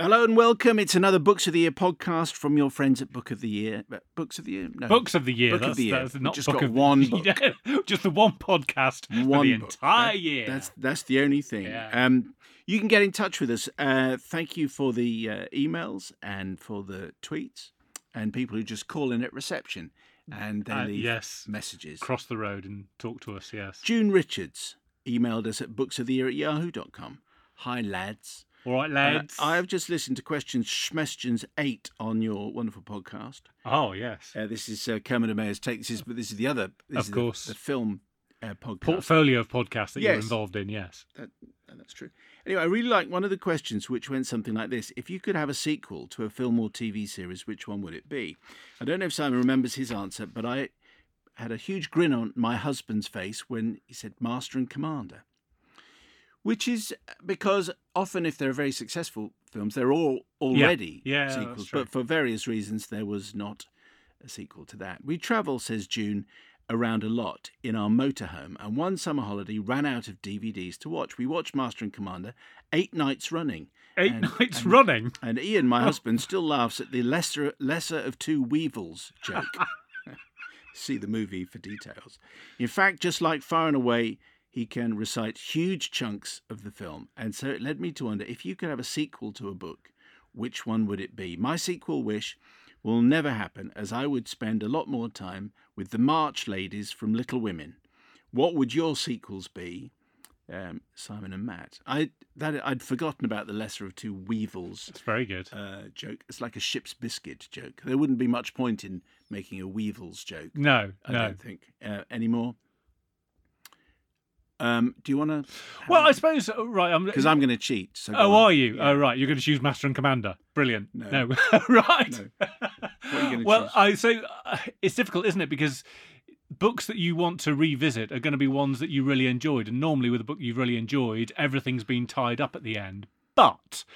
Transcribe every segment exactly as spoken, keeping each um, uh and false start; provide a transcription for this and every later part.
Hello and welcome. It's another Books of the Year podcast from your friends at Book of the Year. Books of the Year? No. Books of the Year. Book that's, of the Year. That's not just book got of one the, book. Yeah, just the one podcast one for the book. entire that, year. That's that's the only thing. Yeah. Um, you can get in touch with us. Uh, thank you for the uh, emails and for the tweets and people who just call in at reception and they Uh, leave yes. messages. Cross the road and talk to us, yes. June Richards emailed us at books of the year at yahoo dot com. Hi, lads. All right, lads. Uh, I have just listened to questions Schmestions eight on your wonderful podcast. Oh, yes. Uh, this is uh, Kermit and Mayor's Take. This is, but this is the other. This Of is course. the, the film uh, podcast. Portfolio of podcasts that you're Yes. involved in, yes. That, that's true. Anyway, I really like one of the questions, which went something like this: if you could have a sequel to a film or T V series, which one would it be? I don't know if Simon remembers his answer, but I had a huge grin on my husband's face when he said Master and Commander. Which is because often if they're very successful films, they're all already Yeah, yeah, sequels. that's true. But for various reasons, there was not a sequel to that. We travel, says June, around a lot in our motorhome, and one summer holiday ran out of D V Ds to watch. We watched Master and Commander eight nights running. Eight And- nights and- running. And Ian, my husband, still laughs at the lesser lesser of two weevils joke. See the movie for details. In fact, just like Far and Away, he can recite huge chunks of the film. And so it led me to wonder, if you could have a sequel to a book, which one would it be? My sequel wish will never happen, as I would spend a lot more time with the March ladies from Little Women. What would your sequels be, um, Simon and Matt? I that I'd forgotten about the lesser of two weevils It's very good. uh, joke. It's like a ship's biscuit joke. There wouldn't be much point in making a weevils joke, No, I no. don't think, uh, anymore. Um, do you want to? Well, I suppose, uh, right. I'm, Because I'm going to cheat. So go Oh, on. are you? Yeah. Oh, right. You're going to choose Master and Commander. Brilliant. No. right. No. What are you going to well, choose? I so uh, it's difficult, isn't it? Because books that you want to revisit are going to be ones that you really enjoyed, and normally with a book you've really enjoyed, everything's been tied up at the end. But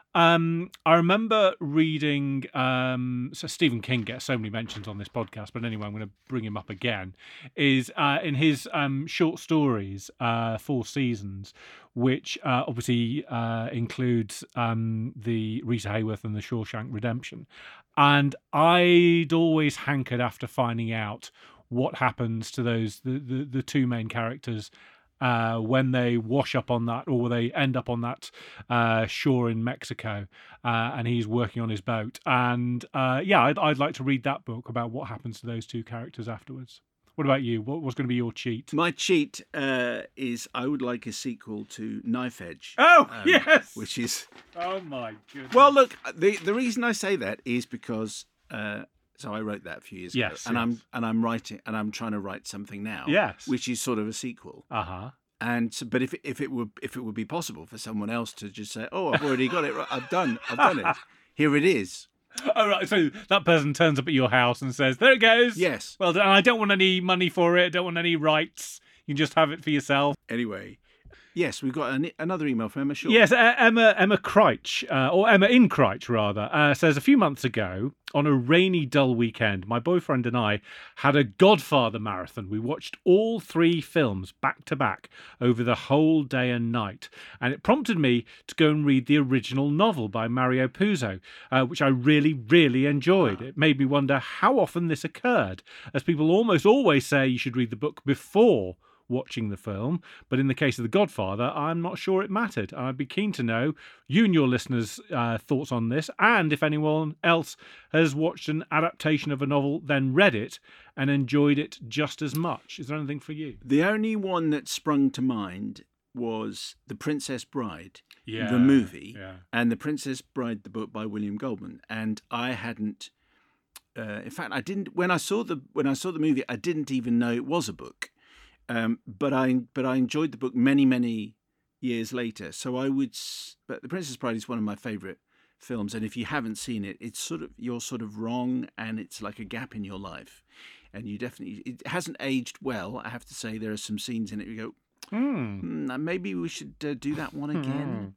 um, I remember reading. Um, so Stephen King gets so many mentions on this podcast, but anyway, I'm going to bring him up again. Is uh, in his um, short stories, uh, Four Seasons, which uh, obviously uh, includes um, the Rita Hayworth and the Shawshank Redemption. And I'd always hankered after finding out what happens to those the, the, the two main characters uh, when they wash up on that, or they end up on that uh, shore in Mexico, uh, and he's working on his boat. And uh, yeah, I'd, I'd like to read that book about what happens to those two characters afterwards. What about you? What was going to be your cheat? My cheat uh, is I would like a sequel to Knife Edge. Oh, um, yes! Which is Oh my goodness! well, look. The the reason I say that is because. Uh, So I wrote that a few years Yes, ago, and yes. I'm and I'm writing and I'm trying to write something now, Yes. which is sort of a sequel. uh huh. And so- but if if it would if it would be possible for someone else to just say, "Oh, I've already got it. right, I've done I've done it. Here it is." Oh, right. So that person turns up at your house and says, "There it goes." Yes. Well, done. I don't want any money for it. I don't want any rights. You can just have it for yourself. Anyway, yes, we've got an, another email from Emma Shaw. Yes, uh, Emma Emma Kreitch, uh, or Emma in Kreitch rather, uh, says a few months ago, on a rainy, dull weekend, my boyfriend and I had a Godfather marathon. We watched all three films back to back over the whole day and night, and it prompted me to go and read the original novel by Mario Puzo, uh, which I really, really enjoyed. It made me wonder how often this occurred, as people almost always say you should read the book before watching the film, but in the case of The Godfather, I'm not sure it mattered. I'd be keen to know you and your listeners' uh, thoughts on this, and if anyone else has watched an adaptation of a novel, then read it and enjoyed it just as much. Is there anything for you? The only one that sprung to mind was The Princess Bride, Yeah, the movie, yeah. and The Princess Bride, the book by William Goldman. And I hadn't. Uh, in fact, I didn't. When I saw the when I saw the movie, I didn't even know it was a book. Um, but I but I enjoyed the book many many years later. So I would. But The Princess Bride is one of my favourite films, and if you haven't seen it, it's sort of you're sort of wrong, and it's like a gap in your life, and you definitely it hasn't aged well. I have to say there are some scenes in it you go, Hmm. hmm, maybe we should uh, do that one again.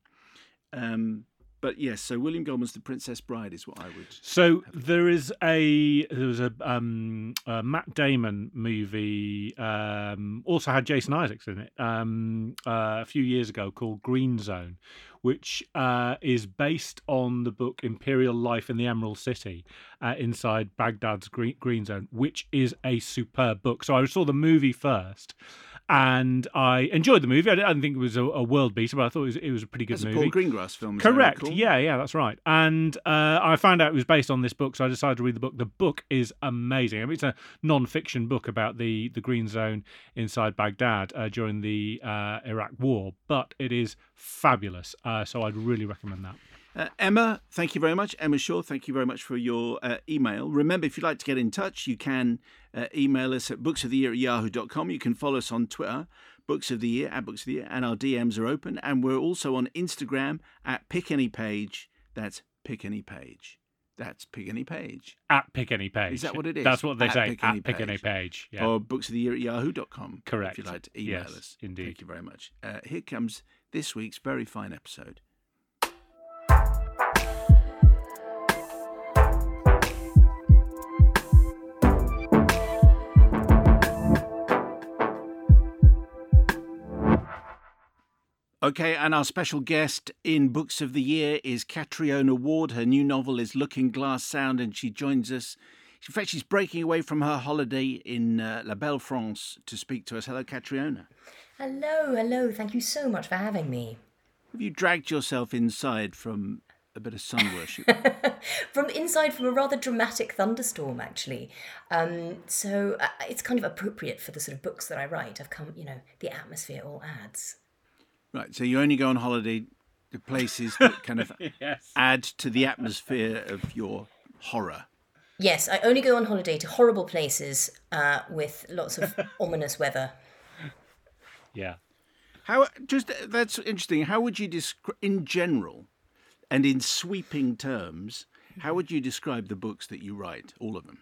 um, But yes, so William Goldman's The Princess Bride is what I would. So there is a there was a, um, a Matt Damon movie, um, also had Jason Isaacs in it, um, uh, a few years ago called Green Zone, which uh, is based on the book Imperial Life in the Emerald City uh, inside Baghdad's green, green Zone, which is a superb book. So I saw the movie first. And I enjoyed the movie. I didn't think it was a, a world beater, but I thought it was, it was a pretty good That's movie. a Paul Greengrass film. Correct. Yeah, yeah, that's right. And uh, I found out it was based on this book, so I decided to read the book. The book is amazing. I mean, it's a non-fiction book about the, the Green Zone inside Baghdad uh, during the uh, Iraq War, but it is fabulous. Uh, so I'd really recommend that. Uh, Emma, thank you very much. Emma Shaw, thank you very much for your uh, email. Remember, if you'd like to get in touch, you can uh, email us at books of the year at yahoo dot com. You can follow us on Twitter, Books of the Year, at Books of the Year, and our D Ms are open. And we're also on Instagram at Pick Any Page. That's Pick Any Page. That's Pick Any Page. At Pick Any Page. Is that what it is? That's what they at say. Pick At Any Pick Page. Any Page. Yeah. Or Books of the Year at yahoo dot com. Correct. If you'd like to email Yes, us. indeed. Thank you very much. Uh, here comes this week's very fine episode. Okay, and our special guest in Books of the Year is Catriona Ward. Her new novel is Looking Glass Sound, and she joins us. In fact, she's breaking away from her holiday in uh, La Belle France to speak to us. Hello, Catriona. Hello, hello. Thank you so much for having me. Have you dragged yourself inside from a bit of sun worship? From inside from a rather dramatic thunderstorm, actually. Um, so uh, it's kind of appropriate for the sort of books that I write. I've come, you know, the atmosphere all adds. Right, so you only go on holiday to places that kind of yes. add to the atmosphere of your horror. Yes, I only go on holiday to horrible places uh, with lots of ominous weather. Yeah. How just that's interesting. How would you describe, in general, and in sweeping terms, how would you describe the books that you write? All of them.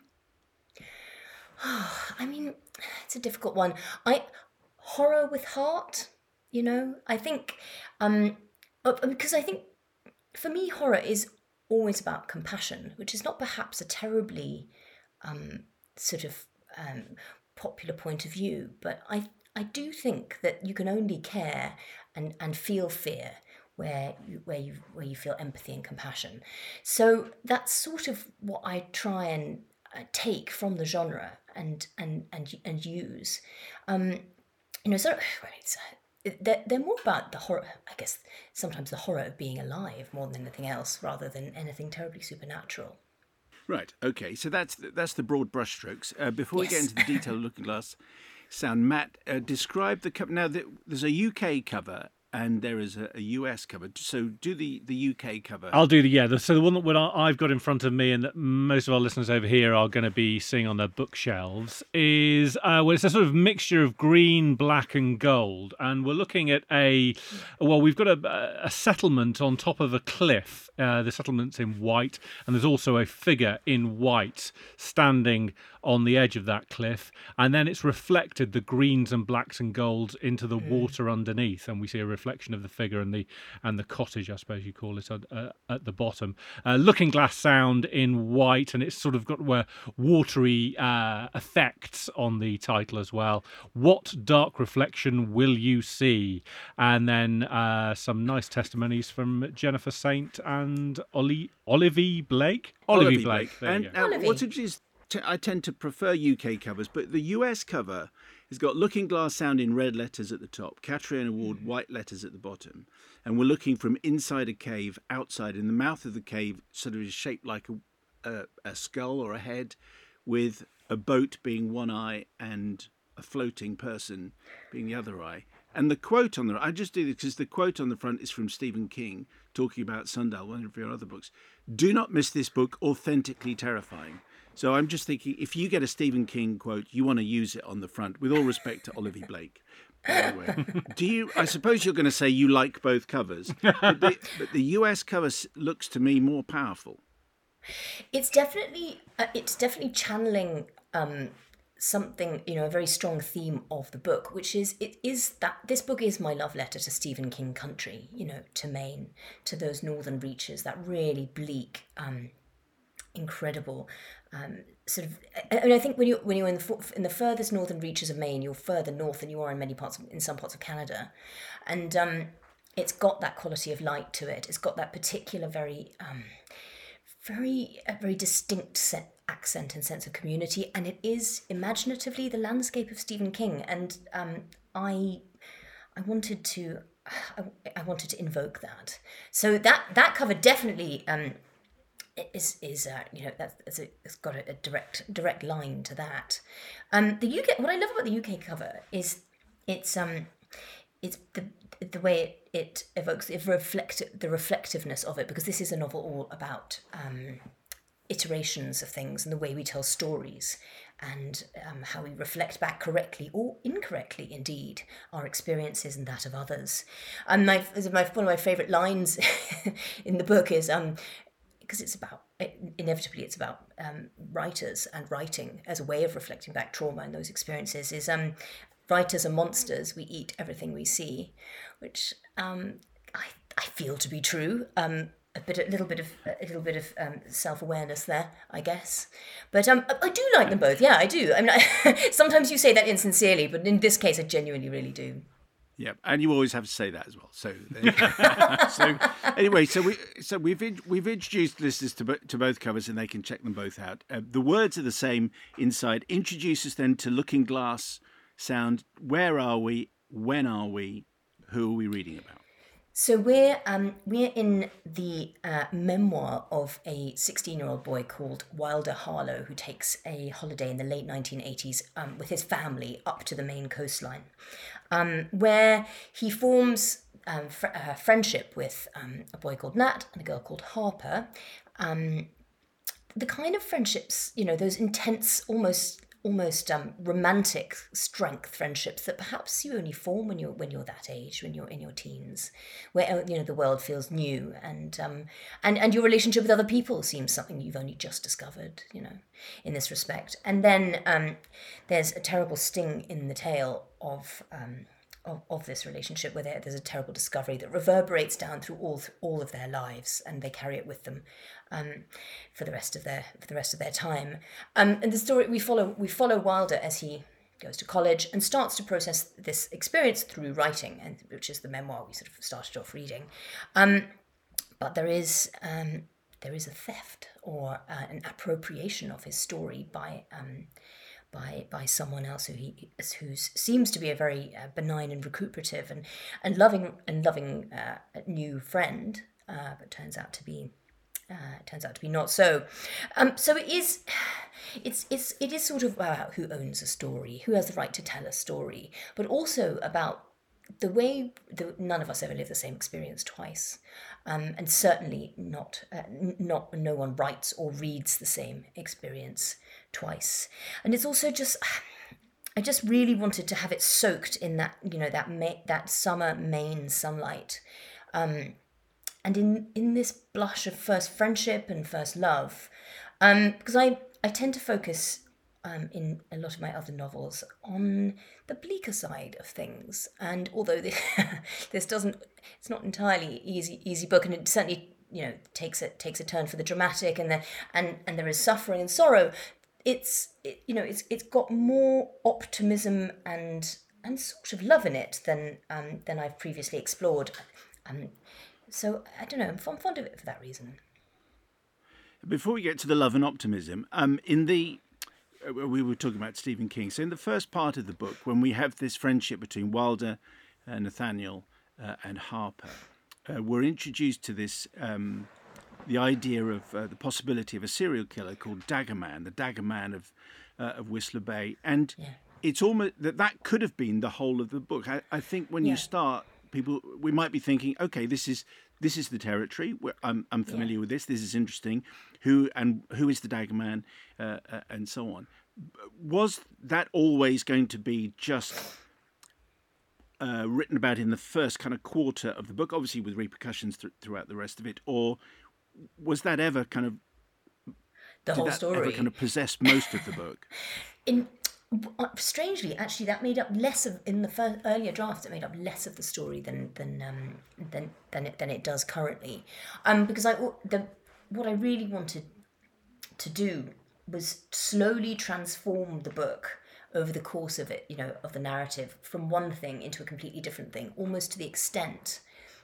I mean, it's a difficult one. I horror with heart. You know, I think, um, because I think for me, horror is always about compassion, which is not perhaps a terribly um, sort of um, popular point of view, but I I do think that you can only care and, and feel fear where you, where you where you feel empathy and compassion. So that's sort of what I try and uh, take from the genre and and and and use. Um, you know, so it's. They're, they're more about the horror, I guess, sometimes the horror of being alive more than anything else, rather than anything terribly supernatural. Right, okay, so that's that's the broad brushstrokes. Uh, before Yes. we get into the detail of Looking Glass Sound, Matt, uh, describe the cover. Now, the, there's a U K cover and there is a, a U S cover. So do the, the U K cover. I'll do the, yeah. The, so the one that what I- I've got in front of me and that most of our listeners over here are going to be seeing on their bookshelves is, uh, well, it's a sort of mixture of green, black and gold. And we're looking at a, well, we've got a, a settlement on top of a cliff. Uh, the settlement's in white, and there's also a figure in white standing on the edge of that cliff, and then it's reflected the greens and blacks and golds into the mm. water underneath, and we see a reflection of the figure and the and the cottage, I suppose you call it, uh, at the bottom. Uh, Looking Glass Sound in white, and it's sort of got uh, watery uh, effects on the title as well. What dark reflection will you see? And then uh, some nice testimonies from Jennifer Saint and Ollie, Olivie Blake. Olivie Olivie Blake. Blake. There And you go. uh, Olivie. what's interesting is t- I tend to prefer U K covers, but the U S cover has got Looking Glass Sound in red letters at the top, Catriona Ward white letters at the bottom, and we're looking from inside a cave, outside, in the mouth of the cave, sort of is shaped like a, a, a skull or a head, with a boat being one eye and a floating person being the other eye. And the quote on the I just do this because the quote on the front is from Stephen King talking about Sundial, one of your other books. Do not miss this book, authentically terrifying. So I'm just thinking, if you get a Stephen King quote, you want to use it on the front, with all respect to Olivie Blake. By the way, do you? I suppose you're going to say you like both covers, but the, but the U S cover s- looks to me more powerful. It's definitely uh, it's definitely channeling um, something, you know, a very strong theme of the book, which is it is that this book is my love letter to Stephen King country, you know, to Maine, to those northern reaches, that really bleak, um, incredible um, sort of. I, I mean, I think when you when you're in the in the furthest northern reaches of Maine, you're further north than you are in many parts of, in some parts of Canada, and um, it's got that quality of light to it. It's got that particular very, um, very, uh, very distinct set, accent and sense of community, and it is imaginatively the landscape of Stephen King. And um, I, I wanted to, I, I wanted to invoke that. So that that cover definitely um, is is uh, you know that's, that's a, it's got a, a direct direct line to that. Um, the U K. What I love about the U K cover is it's um, it's the the way it, it evokes the reflect the reflectiveness of it, because this is a novel all about um, iterations of things and the way we tell stories, and um, how we reflect back correctly or incorrectly, indeed, our experiences and that of others. And my, my one of my favourite lines in the book is um, because it's about inevitably it's about um, writers and writing as a way of reflecting back trauma and those experiences. Is um, writers are monsters. We eat everything we see, which um, I I feel to be true. Um, a bit, a little bit of, a little bit of um, self-awareness there, I guess. But um, I do like them both. Yeah, I do. I mean, I, sometimes you say that insincerely, but in this case, I genuinely really do. Yeah, and you always have to say that as well. So, so anyway, so we so we've in, we've introduced listeners to to both covers, and they can check them both out. Uh, the words are the same inside. Introduce us then to Looking Glass Sound. Where are we? When are we? Who are we reading about? So we're um, we're in the uh, memoir of a sixteen-year-old boy called Wilder Harlow, who takes a holiday in the late nineteen eighties um, with his family up to the Maine coastline, um, where he forms um, fr- uh, friendship with um, a boy called Nat and a girl called Harper. Um, the kind of friendships, you know, those intense, almost almost um, romantic strength friendships that perhaps you only form when you're when you're that age, when you're in your teens, where you know the world feels new, and um, and and your relationship with other people seems something you've only just discovered, you know, in this respect. And then um, there's a terrible sting in the tail of um, of, of this relationship, where there, there's a terrible discovery that reverberates down through all all of their lives, and they carry it with them um, for the rest of their for the rest of their time. Um, and the story we follow we follow Wilder as he goes to college and starts to process this experience through writing, and which is the memoir we sort of started off reading. Um, but there is um, there is a theft or uh, an appropriation of his story by. Um, by by someone else who he who seems to be a very uh, benign and recuperative and and loving and loving uh, new friend, uh, but turns out to be uh, turns out to be not so. Um, so it is, it's it's it is sort of about who owns a story, who has the right to tell a story, but also about the way the, none of us ever live the same experience twice, um, and certainly not uh, not no one writes or reads the same experience twice. And it's also just, I just really wanted to have it soaked in that, you know, that May, that summer Maine sunlight, um, and in in this blush of first friendship and first love, um, because I I tend to focus. Um, in a lot of my other novels on the bleaker side of things, and although this, this doesn't, it's not entirely easy easy book, and it certainly, you know, takes a takes a turn for the dramatic, and the, and and there is suffering and sorrow. It's it, you know it's it's got more optimism and and sort of love in it than um than I've previously explored. Um, so I don't know, I'm fond of it for that reason. Before we get to the love and optimism, um, in the we were talking about Stephen King. So in the first part of the book, when we have this friendship between Wilder, uh, Nathaniel, uh, and Harper, uh, we're introduced to this, um, the idea of uh, the possibility of a serial killer called Dagger Man, the Dagger Man of uh, of Whistler Bay. And yeah. It's almost that that could have been the whole of the book. I, I think when yeah. you start, people, we might be thinking, okay, this is this is the territory. Where I'm I'm familiar yeah. with this. This is interesting. Who and who is the Dagger Man, uh, uh, and so on. Was that always going to be just uh, written about in the first kind of quarter of the book, obviously with repercussions th- throughout the rest of it, or was that ever kind of the did whole that story ever kind of possess most of the book? In strangely, actually, that made up less of in the first earlier draft. It made up less of the story than than um, than than it, than it does currently, um, because I the what I really wanted to do was slowly transform the book over the course of it, you know, of the narrative, from one thing into a completely different thing, almost to the extent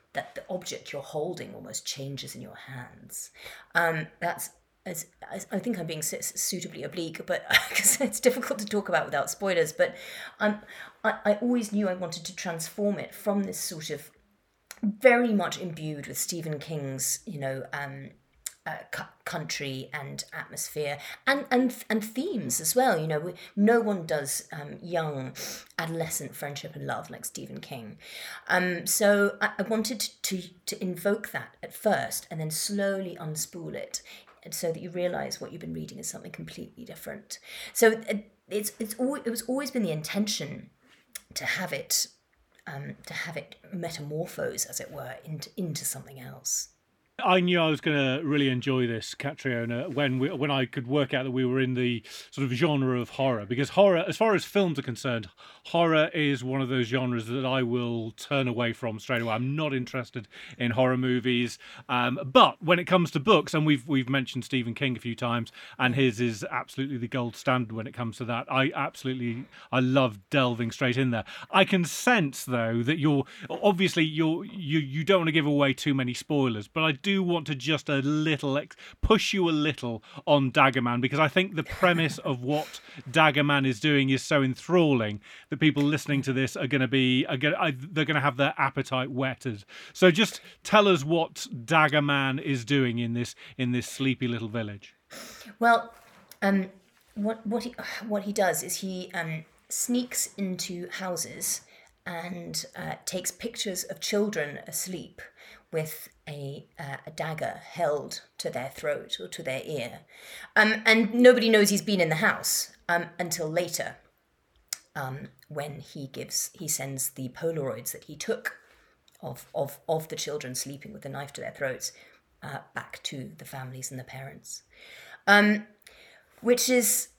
that the object you're holding almost changes in your hands. Um, that's as, as I think I'm being suitably oblique, but because it's difficult to talk about without spoilers. But um, I, I always knew I wanted to transform it from this sort of very much imbued with Stephen King's, you know, um, uh, cu- country and atmosphere and, and and themes as well. You know, we, no one does um, young adolescent friendship and love like Stephen King. Um, so I, I wanted to to invoke that at first and then slowly unspool it, so that you realise what you've been reading is something completely different. So it, it's it's always, it was always been the intention to have it. Um, to have it metamorphose, as it were, into into something else. I knew I was going to really enjoy this, Catriona, when we, when I could work out that we were in the sort of genre of horror. Because horror, as far as films are concerned, horror is one of those genres that I will turn away from straight away. I'm not interested in horror movies. Um, but when it comes to books, and we've we've mentioned Stephen King a few times, and his is absolutely the gold standard when it comes to that. I absolutely, I love delving straight in there. I can sense, though, that you're, obviously, you're, you, you don't want to give away too many spoilers, but I do do want to just a little ex- push you a little on Daggerman, because I think the premise of what Daggerman is doing is so enthralling that people listening to this are going to be are going they're going to have their appetite whetted. So just tell us what Daggerman is doing in this in this sleepy little village. Well, um, what what he what he does is he um, sneaks into houses and uh, takes pictures of children asleep with a uh, a dagger held to their throat or to their ear. Um, and nobody knows he's been in the house um, until later, um, when he gives he sends the Polaroids that he took of of, of the children sleeping with the knife to their throats uh, back to the families and the parents. Um, which is,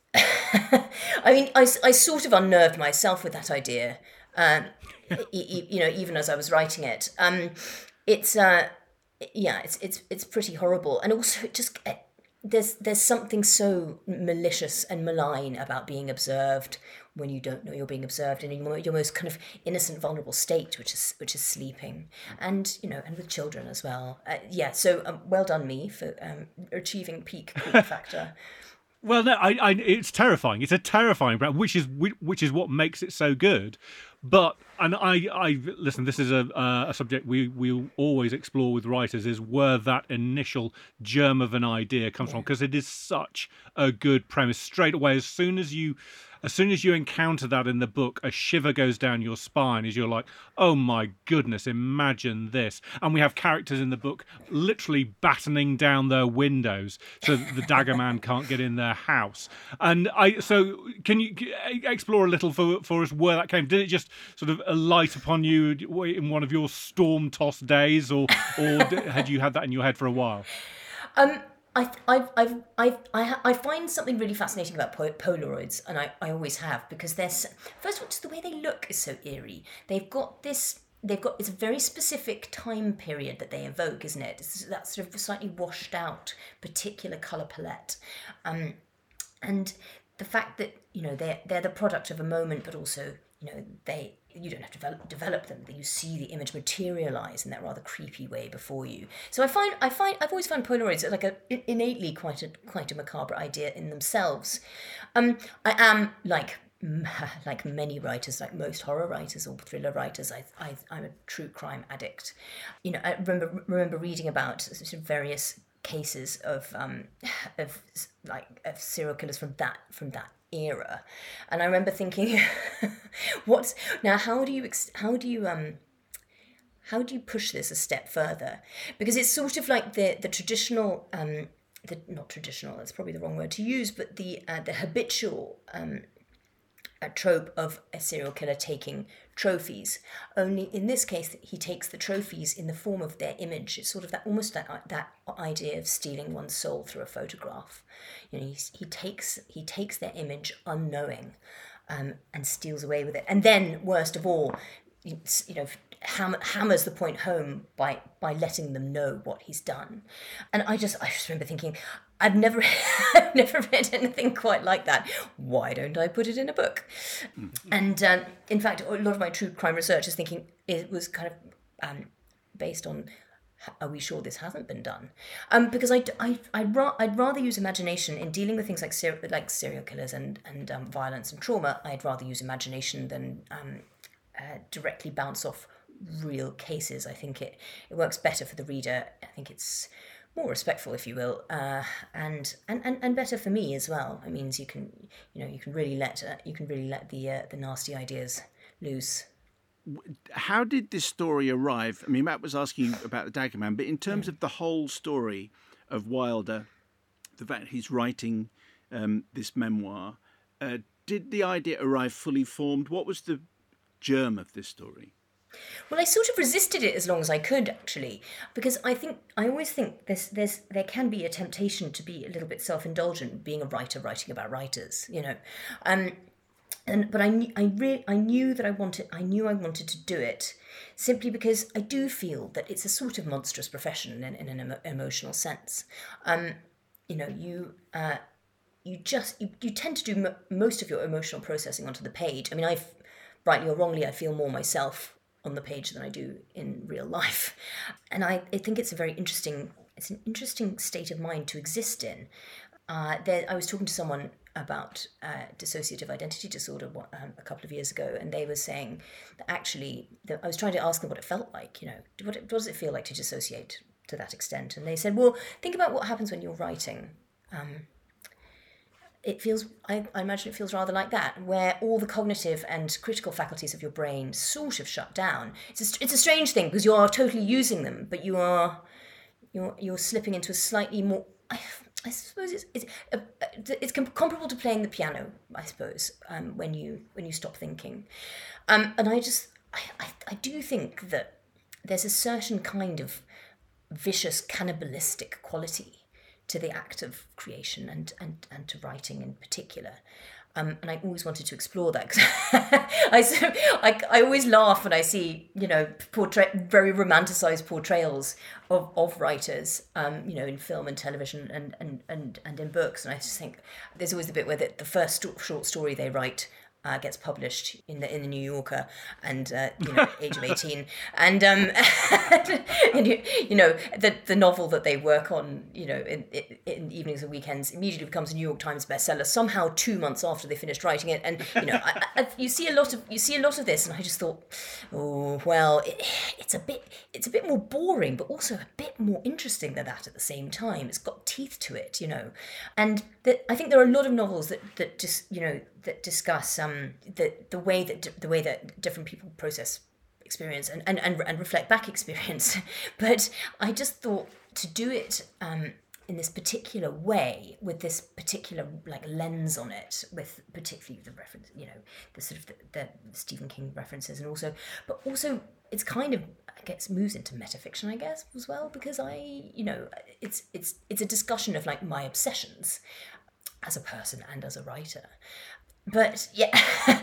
I mean, I, I sort of unnerved myself with that idea, um, you, you know, even as I was writing it. Um, It's uh, yeah, it's it's it's pretty horrible, and also it just there's there's something so malicious and malign about being observed when you don't know you're being observed, and in your, your most kind of innocent, vulnerable state, which is which is sleeping, and you know, and with children as well. Uh, yeah, so um, well done me for um, achieving peak creep factor. Well, no, I, I, it's terrifying. It's a terrifying brand, which is which is what makes it so good. But and I, I listen. This is a a subject we we always explore with writers: is where that initial germ of an idea comes yeah. from, because it is such a good premise. Straight away, as soon as you. As soon as you encounter that in the book, a shiver goes down your spine as you're like, oh my goodness, imagine this. And we have characters in the book literally battening down their windows so that the Daggerman can't get in their house. And I, so can you explore a little for, for us where that came? Did it just sort of alight upon you in one of your storm-tossed days, or, or had you had that in your head for a while? Um. I I I I I I find something really fascinating about po- Polaroids, and I, I always have, because they're so, first of all, just the way they look is so eerie. They've got this. They've got it's a very specific time period that they evoke, isn't it? It's that sort of slightly washed out particular color palette, um, and the fact that you know they're they're the product of a moment, but also you know they. You don't have to develop, develop them, but you see the image materialize in that rather creepy way before you. So I find, I find, I've always found Polaroids like a innately quite a quite a macabre idea in themselves. Um, I am like like many writers, like most horror writers or thriller writers. I, I I'm a true crime addict. You know, I remember remember reading about sort of various cases of um of like of serial killers from that from that. era, and I remember thinking, "What's now? How do you how do you um how do you push this a step further?" Because it's sort of like the the traditional um the not traditional. That's probably the wrong word to use, but the uh, the habitual um a trope of a serial killer taking trophies. Only in this case, he takes the trophies in the form of their image. It's sort of that almost that that idea of stealing one's soul through a photograph. You know, he he takes he takes their image unknowing, um, and steals away with it. And then, worst of all, you know, ham- hammers the point home by by letting them know what he's done. And I just I just remember thinking, I've never I've never read anything quite like that. Why don't I put it in a book? Mm-hmm. And um, in fact, a lot of my true crime research is thinking it was kind of um, based on, are we sure this hasn't been done? Um, because I, I, I'd, ra- I'd rather use imagination in dealing with things like ser- like serial killers and, and um, violence and trauma. I'd rather use imagination than um, uh, directly bounce off real cases. I think it, it works better for the reader. I think it's more respectful, if you will, uh, and, and, and, and better for me as well. It means you can, you know, you can really let uh, you can really let the uh, the nasty ideas loose. How did this story arrive? I mean, Matt was asking you about the Dagger Man, but in terms of the whole story of Wilder, the fact he's writing um, this memoir, uh, did the idea arrive fully formed? What was the germ of this story? Well, I sort of resisted it as long as I could, actually, because I think I always think there's there's there can be a temptation to be a little bit self-indulgent, being a writer writing about writers, you know, um, and but I knew I re- I knew that I wanted I knew I wanted to do it simply because I do feel that it's a sort of monstrous profession in, in an emo- emotional sense. Um, you know, you. Uh, you just you, you tend to do m- most of your emotional processing onto the page. I mean, I've rightly or wrongly, I feel more myself on the page than I do in real life. And I, I think it's a very interesting, it's an interesting state of mind to exist in. Uh, there, I was talking to someone about uh, dissociative identity disorder um, a couple of years ago, and they were saying that actually, that I was trying to ask them what it felt like, you know, what, it, what does it feel like to dissociate to that extent? And they said, well, think about what happens when you're writing. Um, It feels, I, I imagine it feels rather like that, where all the cognitive and critical faculties of your brain sort of shut down. It's a, it's a strange thing because you are totally using them, but you are, you're, you're slipping into a slightly more, I, I suppose it's, it's, uh, it's comparable to playing the piano, I suppose, um, when you, when you stop thinking. Um, and I just, I, I, I do think that there's a certain kind of vicious cannibalistic quality to the act of creation and, and, and to writing in particular. Um, and I always wanted to explore that because I, sort of, I, I always laugh when I see, you know, portray- very romanticized portrayals of, of writers, um, you know, in film and television and, and, and, and in books. And I just think there's always the bit where the, the first sto- short story they write Uh, gets published in the in the New Yorker, and uh, you know, age of eighteen, and um, and you, you know, the the novel that they work on, you know, in, in evenings and weekends, immediately becomes a New York Times bestseller. Somehow, two months after they finished writing it, and you know, I, I, you see a lot of you see a lot of this, and I just thought, oh well, it, it's a bit it's a bit more boring, but also a bit more interesting than that at the same time. It's got teeth to it, you know, and that I think there are a lot of novels that that just you know that discuss um the the way that the way that different people process experience and and, and, and reflect back experience. But I just thought to do it um in this particular way, with this particular like lens on it, with particularly the reference, you know, the sort of the, the Stephen King references, and also, but also it's kind of, I guess, moves into metafiction, I guess, as well, because I, you know, it's it's it's a discussion of like my obsessions as a person and as a writer. But yeah,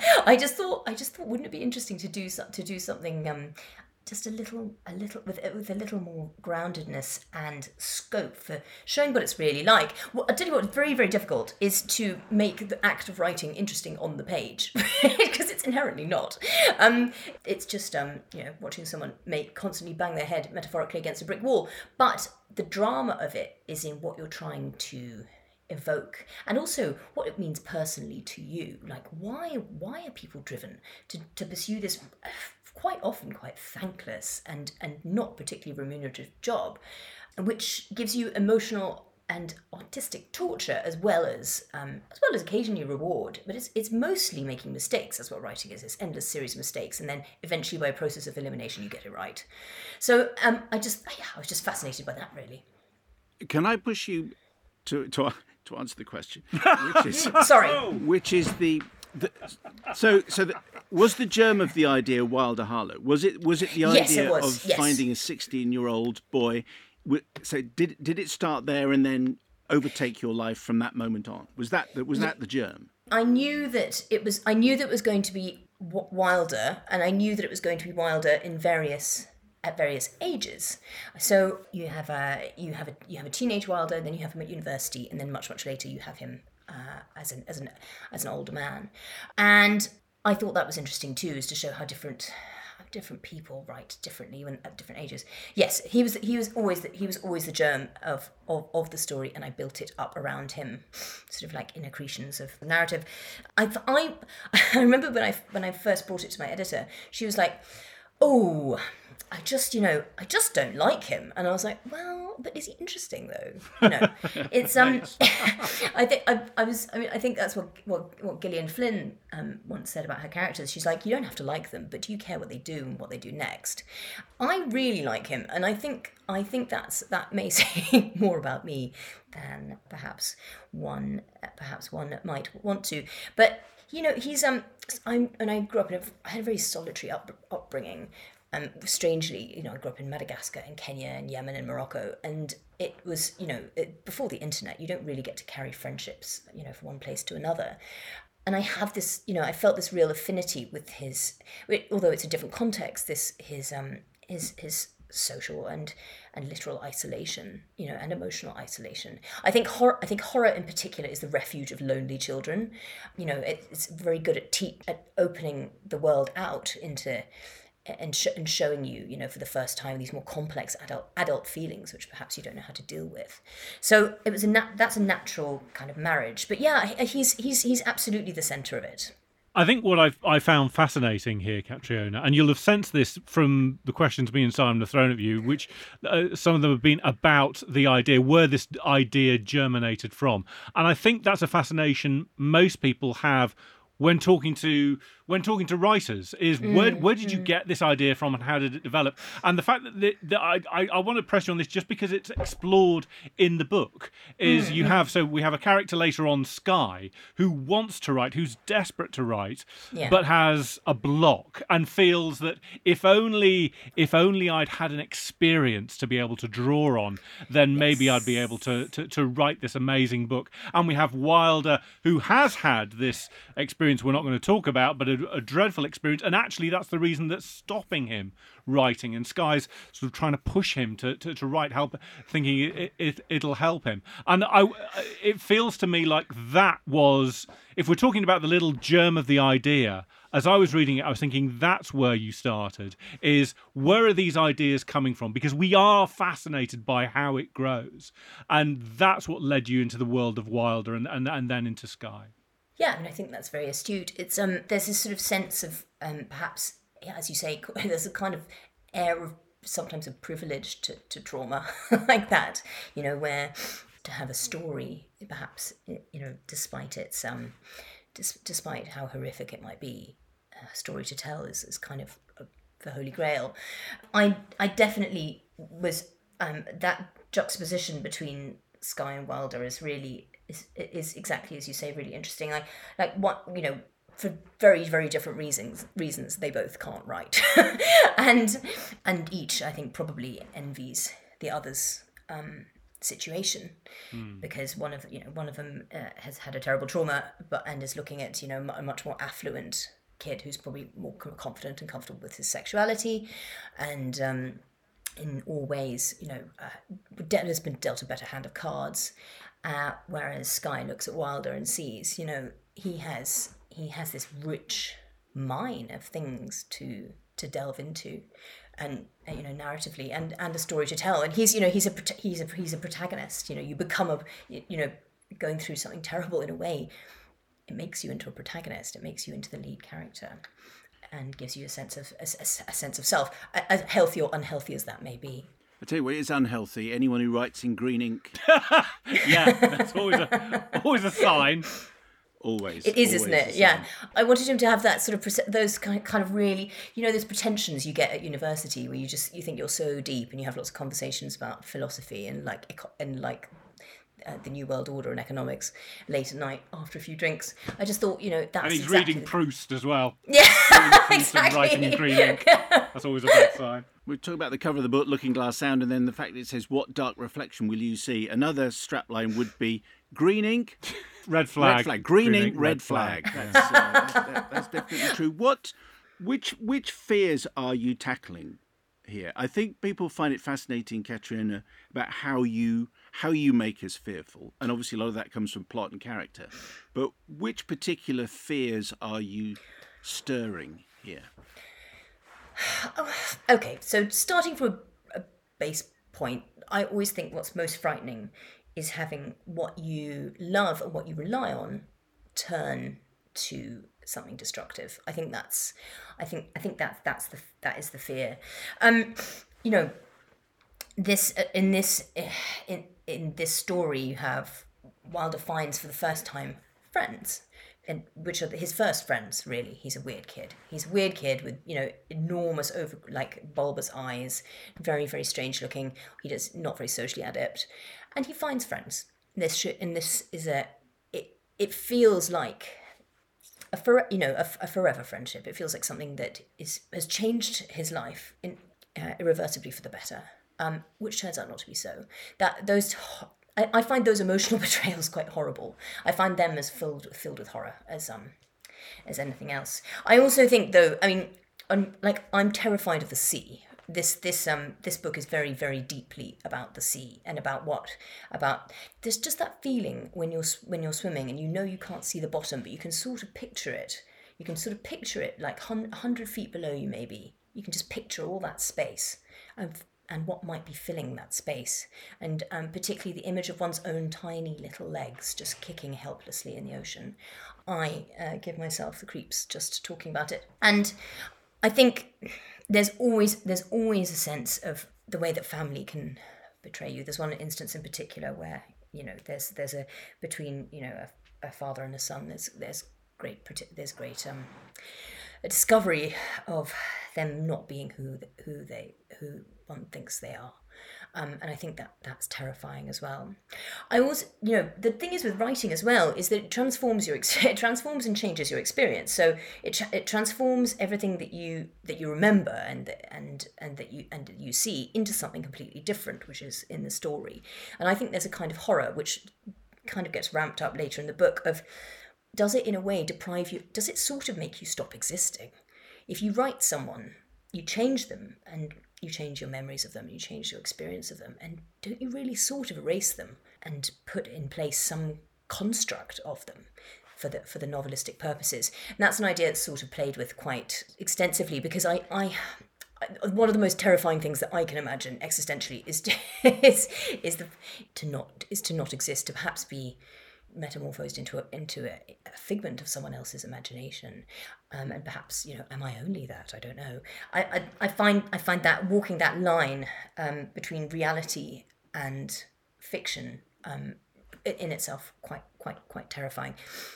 I just thought I just thought wouldn't it be interesting to do to do something um, just a little a little with with a little more groundedness and scope for showing what it's really like. Well, I'll tell you what's very very difficult is to make the act of writing interesting on the page because it's inherently not. Um, it's just um, you know, watching someone make constantly bang their head metaphorically against a brick wall. But the drama of it is in what you're trying to evoke, and also what it means personally to you. Like, why why are people driven to, to pursue this quite often quite thankless and and not particularly remunerative job, which gives you emotional and artistic torture as well as um, as well as occasionally reward. But it's it's mostly making mistakes. That's what writing is. It's endless series of mistakes, and then eventually by a process of elimination you get it right. So um, I just yeah, I was just fascinated by that, really. Can I push you to to to answer the question, which is sorry, which is the, the so so the, was the germ of the idea Wilder Harlow? Was it was it the yes, idea it was. of Yes. finding a sixteen-year-old boy? So did did it start there and then overtake your life from that moment on? Was that the, was that the germ? I knew that it was. I knew that it was going to be Wilder, and I knew that it was going to be Wilder in various. At various ages. So you have a you have a you have a teenage Wilder, and then you have him at university, and then much much later you have him uh, as an as an as an older man. And I thought that was interesting too, is to show how different different people write differently when at different ages. Yes, he was he was always the, he was always the germ of, of of the story, and I built it up around him, sort of like in accretions of narrative. I I I remember when I when I first brought it to my editor, she was like, "Oh, I just, you know, I just don't like him." And I was like, well, but is he interesting though? You know, it's, um, I think, I, I was, I mean, I think that's what, what, what Gillian Flynn um, once said about her characters. She's like, you don't have to like them, but do you care what they do and what they do next? I really like him. And I think, I think that's, that may say more about me than perhaps one, perhaps one might want to. But, you know, he's, um, I'm, and I grew up in a, I had a very solitary up, upbringing. Um, strangely, you know, I grew up in Madagascar and Kenya and Yemen and Morocco, and it was, you know, it, before the internet, you don't really get to carry friendships, you know, from one place to another. And I have this, you know, I felt this real affinity with his, although it's a different context, this his um his his social and and literal isolation, you know, and emotional isolation. I think horror, I think horror in particular is the refuge of lonely children. You know, it, it's very good at te- at opening the world out into. And, sh- and showing you, you know, for the first time, these more complex adult adult feelings, which perhaps you don't know how to deal with. So it was a nat- that's a natural kind of marriage. But yeah, he's he's he's absolutely the centre of it. I think what I've I found fascinating here, Catriona, and you'll have sensed this from the questions me and Simon have thrown at you, which uh, some of them have been about the idea, where this idea germinated from. And I think that's a fascination most people have when talking to when talking to writers, is mm, where where did mm. you get this idea from and how did it develop? And the fact that, the, that I, I I want to press you on this just because it's explored in the book is mm, you mm. have so we have a character later on, Skye, who wants to write, who's desperate to write, yeah. but has a block and feels that if only if only I'd had an experience to be able to draw on, then yes. maybe I'd be able to, to to write this amazing book. And we have Wilder, who has had this experience we're not going to talk about, but a, a dreadful experience, and actually that's the reason that's stopping him writing, and Skye's sort of trying to push him to, to, to write, help, thinking it, it, it'll help him. And I, it feels to me like that was, if we're talking about the little germ of the idea, as I was reading it, I was thinking that's where you started, is where are these ideas coming from? Because we are fascinated by how it grows, and that's what led you into the world of Wilder and, and, and then into Skye. Yeah, I mean, I think that's very astute. It's um, there's this sort of sense of um, perhaps, yeah, as you say, there's a kind of air of sometimes of privilege to, to trauma like that, you know, where to have a story, perhaps, you know, despite its um, dis- despite how horrific it might be, a story to tell is, is kind of a, the holy grail. I I definitely was um, that juxtaposition between Skye and Wilder is really. Is, is exactly as you say, really interesting. Like, like what you know, for very, very different reasons. Reasons they both can't write, and and each, I think, probably envies the other's um, situation mm. because one of you know one of them uh, has had a terrible trauma, but and is looking at you know a much more affluent kid who's probably more confident and comfortable with his sexuality, and. Um, in all ways, you know, uh, has been dealt a better hand of cards. Uh, whereas Skye looks at Wilder and sees, you know, he has he has this rich mine of things to to delve into, and uh, you know, narratively, and, and a story to tell. And he's, you know, he's a he's a he's a protagonist. You know, you become a you know, going through something terrible in a way, it makes you into a protagonist. It makes you into the lead character, and gives you a sense of a, a, a sense of self, as healthy or unhealthy as that may be. I tell you what, it's unhealthy. Anyone who writes in green ink. Yeah, that's always a always a sign. Always. It is, always isn't it? Yeah. I wanted him to have that sort of those kind of really, you know, those pretensions you get at university where you just you think you're so deep and you have lots of conversations about philosophy and like and like. Uh, the New World Order and economics late at night after a few drinks. I just thought, you know, that's and he's exactly reading the... Proust as well. Yeah, Proust exactly. And writing in green ink. That's always a bad sign. We talk about the cover of the book, Looking Glass Sound, and then the fact that it says, "What dark reflection will you see?" Another strapline would be green ink, red flag, red flag, green, green ink, ink, red, red flag. flag. That's, uh, that's, that, that's definitely true. What, which, which fears are you tackling here? I think people find it fascinating, Catriona, about how you how you make us fearful, and obviously a lot of that comes from plot and character. But which particular fears are you stirring here? Okay, so starting from a, a base point, I always think what's most frightening is having what you love and what you rely on turn to something destructive. I think that's, I think, I think that that's the that is the fear. Um, you know, this in this in in this story you have Wilder finds for the first time friends. And which are his first friends, really. He's a weird kid. He's a weird kid with, you know, enormous, over like bulbous eyes, very, very strange looking. He does not very socially adept, and he finds friends. This sh- and this is a. It it feels like a for you know a, a forever friendship. It feels like something that is has changed his life in uh, irreversibly for the better. Um, which turns out not to be so. That those. I find those emotional betrayals quite horrible. I find them as filled filled with horror as um as anything else. I also think, though, I mean, I'm like I'm terrified of the sea. This this um this book is very very deeply about the sea and about what about there's just that feeling when you're when you're swimming and you know you can't see the bottom, but you can sort of picture it. You can sort of picture it like a hundred feet below you, maybe. You can just picture all that space. I've, and what might be filling that space, and um, particularly the image of one's own tiny little legs just kicking helplessly in the ocean. I uh, give myself the creeps just talking about it. And I think there's always there's always a sense of the way that family can betray you. There's one instance in particular where, you know, there's there's a between, you know, a, a father and a son. There's there's great there's great um, a discovery of them not being who who they who one thinks they are, um, and I think that that's terrifying as well. I also, you know, the thing is with writing as well is that it transforms your it transforms and changes your experience. So it it transforms everything that you that you remember and and and that you and that you see into something completely different, which is in the story. And I think there's a kind of horror which kind of gets ramped up later in the book of, does it in a way deprive you? Does it sort of make you stop existing? If you write someone, you change them and you change your memories of them, you change your experience of them, and don't you really sort of erase them and put in place some construct of them for the for the novelistic purposes? And that's an idea that's sort of played with quite extensively, because I, I, I one of the most terrifying things that I can imagine existentially is to, is is the to not is to not exist, to perhaps be metamorphosed into a, into a, a figment of someone else's imagination, um, and perhaps, you know, am I only that? I don't know. I I, I find I find that walking that line um, between reality and fiction um, in itself quite quite quite terrifying.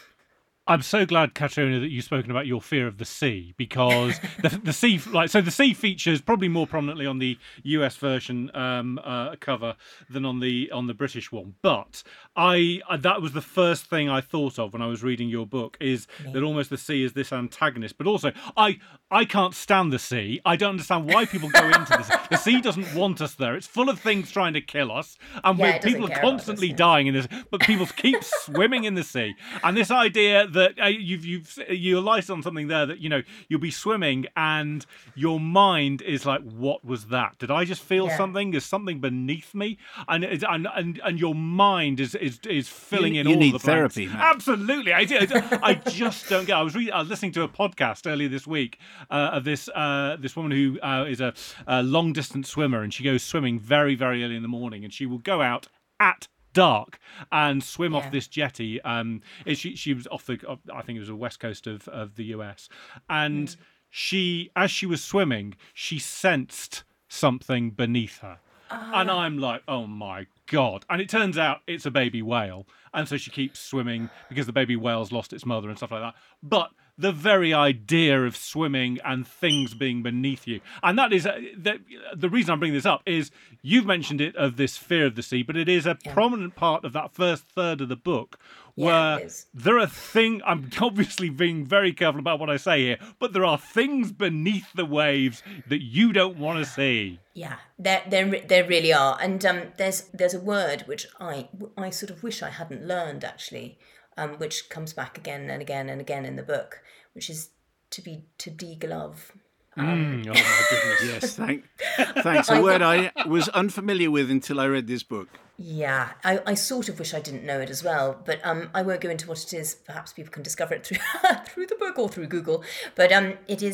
I'm so glad, Katerina, that you've spoken about your fear of the sea, because the, the sea, like, so the sea features probably more prominently on the U S version um, uh, cover than on the on the British one. But I that was the first thing I thought of when I was reading your book, is yeah. that almost the sea is this antagonist. But also, I I can't stand the sea. I don't understand why people go into the sea. The sea doesn't want us there. It's full of things trying to kill us, and yeah, we're, people are constantly us, yeah. dying in this. But people keep swimming in the sea, and this idea that uh, you've you've you alight on something there, that, you know, you'll be swimming and your mind is like, what was that? Did I just feel yeah. something? Is something beneath me? And and and, and your mind is is, is filling you, in you all need the therapy, blanks. man. Absolutely, I did. I just don't get. I was reading, I was listening to a podcast earlier this week uh, of this uh, this woman who uh, is a, a long distance swimmer, and she goes swimming very very early in the morning, and she will go out at dark and swim yeah. off this jetty. Um, she she was off the I think it was the west coast of, of the U S, and mm. she, as she was swimming, she sensed something beneath her, uh. and I'm like, oh my God! And it turns out it's a baby whale, and so she keeps swimming because the baby whale's lost its mother and stuff like that. But the very idea of swimming and things being beneath you, and that is uh, the, the reason I'm bringing this up, is you've mentioned it, of this fear of the sea, but it is a yeah. prominent part of that first third of the book, where yeah, there are things, I'm obviously being very careful about what I say here, but there are things beneath the waves that you don't want to see. Yeah, there, there, there really are, and um, there's there's a word which I I sort of wish I hadn't learned, actually. Um, which comes back again and again and again in the book, which is to be to deglove. Um, mm, oh my goodness! Yes, thank, thanks. A word I was unfamiliar with until I read this book. Yeah, I, I sort of wish I didn't know it as well, but um, I won't go into what it is. Perhaps people can discover it through through the book or through Google. But um, it is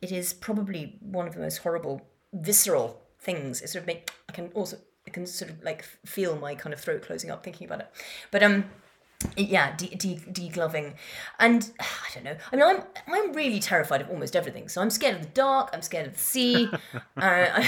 it is probably one of the most horrible, visceral things. It sort of make I can also I can sort of like feel my kind of throat closing up thinking about it. But um. Yeah, de- de- degloving, and I don't know. I mean, I'm I'm really terrified of almost everything. So I'm scared of the dark. I'm scared of the sea. uh,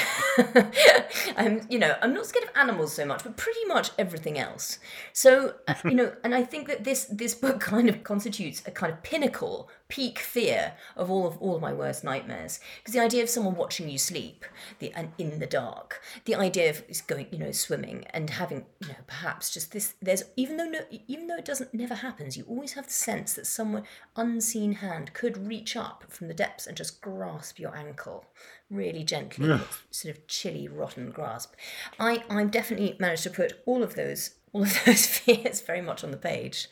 I'm, you know, I'm not scared of animals so much, but pretty much everything else. So uh, you know, and I think that this this book kind of constitutes a kind of pinnacle, peak fear of all of all of my worst nightmares. Because the idea of someone watching you sleep, the and in the dark, the idea of going, you know, swimming and having, you know, perhaps just this. There's even though no, even though it doesn't never happens, you always have the sense that some unseen hand could reach up from the depths and just grasp your ankle really gently, yeah. Sort of chilly, rotten grasp. I I've definitely managed to put all of those all of those fears very much on the page.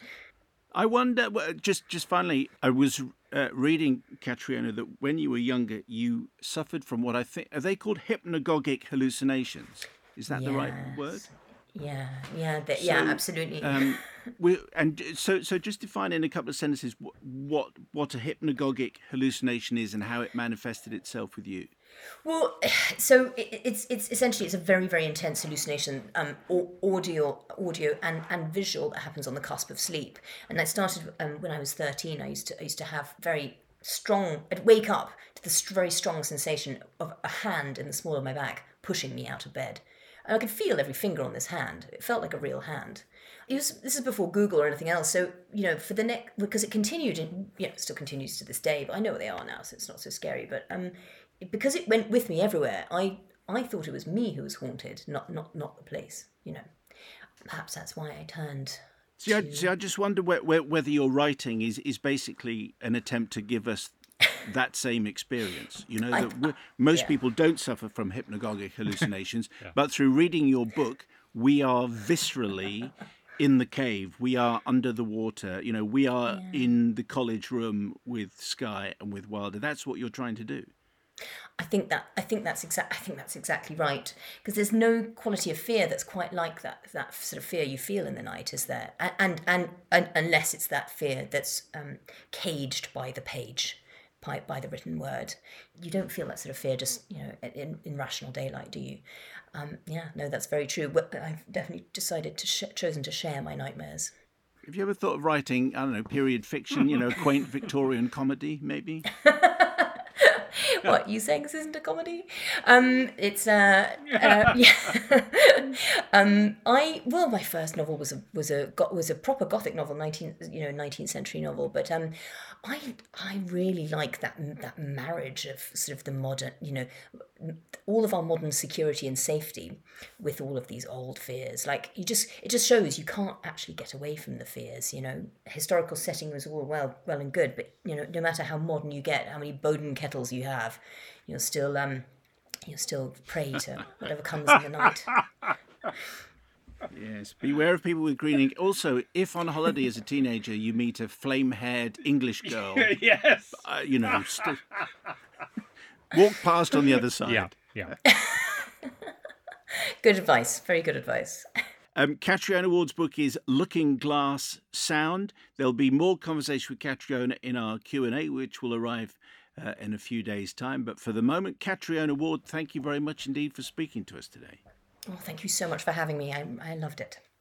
I wonder, just just finally, I was uh, reading, Catriona, that when you were younger, you suffered from what I think, are they called hypnagogic hallucinations? Is that yes. the right word? Yeah, yeah, the, so, yeah, absolutely. Um, we, and so, so just define in a couple of sentences what what a hypnagogic hallucination is and how it manifested itself with you. Well, so it, it's it's essentially it's a very very intense hallucination, um, audio, audio and, and visual that happens on the cusp of sleep. And I started um, when I was thirteen. I used to I used to have very strong. I'd wake up to this very strong sensation of a hand in the small of my back pushing me out of bed. And I could feel every finger on this hand. It felt like a real hand. It was, this is before Google or anything else. So, you know, for the next, because it continued, and, you know, it still continues to this day, but I know where they are now, so it's not so scary. But um, because it went with me everywhere, I I thought it was me who was haunted, not not not the place, you know. Perhaps that's why I turned. See, to... I, see, I just wonder where, where, whether your writing is, is basically an attempt to give us that same experience, you know, that I, most yeah. people don't suffer from hypnagogic hallucinations, yeah. but through reading your book, we are viscerally in the cave, we are under the water, you know, we are yeah. in the college room with Skye and with Wilder. That's what you're trying to do. I think that I think that's exact. I think that's exactly right, because there's no quality of fear that's quite like that. That sort of fear you feel in the night is there, and and, and, and unless it's that fear that's um, caged by the page. By, by the written word, you don't feel that sort of fear just, you know, in, in rational daylight, do you? Um, yeah, no, that's very true. But I've definitely decided to sh- chosen to share my nightmares. Have you ever thought of writing, I don't know, period fiction, you know, quaint Victorian comedy, maybe? What, you saying this isn't a comedy? Um, it's uh, uh yeah. um, I well, my first novel was a was a was a proper Gothic novel, nineteenth you know nineteenth century novel. But um, I I really like that that marriage of sort of the modern, you know, all of our modern security and safety with all of these old fears. Like you just it just shows you can't actually get away from the fears. You know, historical setting was all well well and good, but you know, no matter how modern you get, how many Bowden kettles you have, you'll still um you'll still prey to whatever comes in the night. Yes, beware of people with green ink. Also, if on holiday as a teenager you meet a flame-haired English girl, yes, uh, you know, st- walk past on the other side. Yeah, yeah. Good advice. Very good advice. Um, Catriona Ward's book is Looking Glass Sound. There'll be more conversation with Catriona in our Q and A, which will arrive uh, in a few days' time. But for the moment, Catriona Ward, thank you very much indeed for speaking to us today. Oh, thank you so much for having me. I, I loved it.